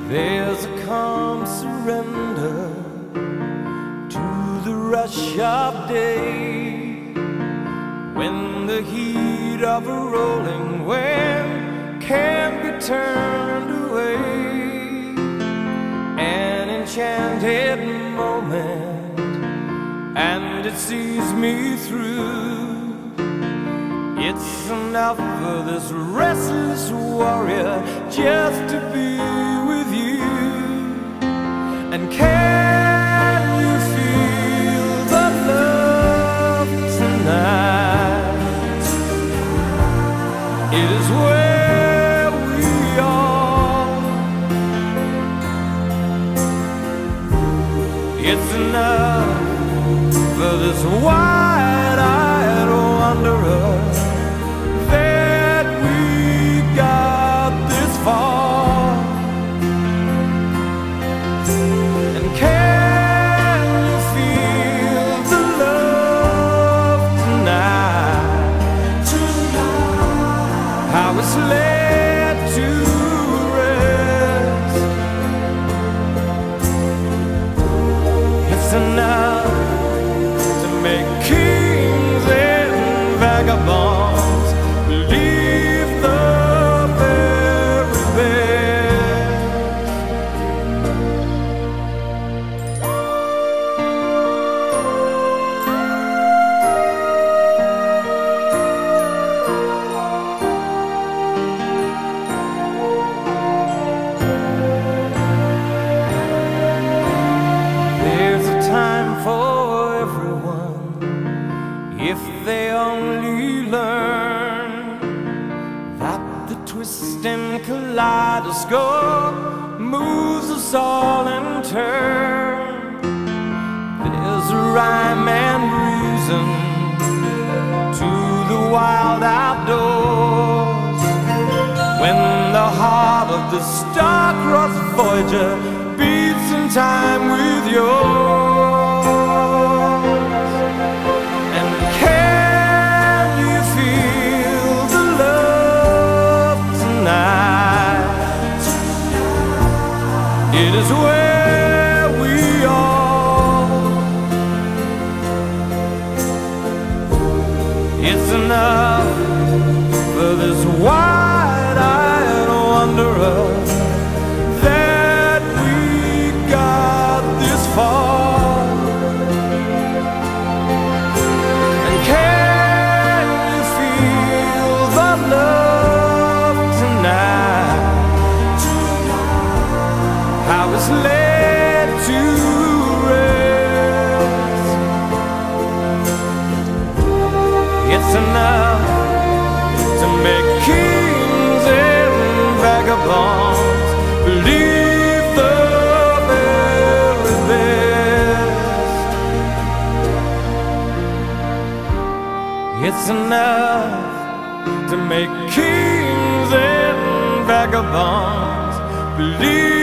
There's a calm surrender to the rush of day, when the heat of a rolling wind can't be turned away. An enchanted moment, and it sees me through. It's enough for this restless warrior just to be with you. And can you feel the love tonight? It is where we are. It's enough for this wide-eyed wanderer that we got this far. And can you feel the love tonight? How it's laid to rest. It's enough to make kings and vagabonds believe the very best. There's a time for everyone if they only learn that the twisting kaleidoscope moves us all in turn. There's a rhyme and reason to the wild outdoors, when the heart of the star-crossed Voyager beats in time with yours. And can you feel the love tonight? It is where we are. It's enough for this wide-eyed wanderer that we got this far. And can you feel the love tonight? How it's laid to rest. It's enough to make kings and vagabonds believe the very best. It's enough to make kings and vagabonds believe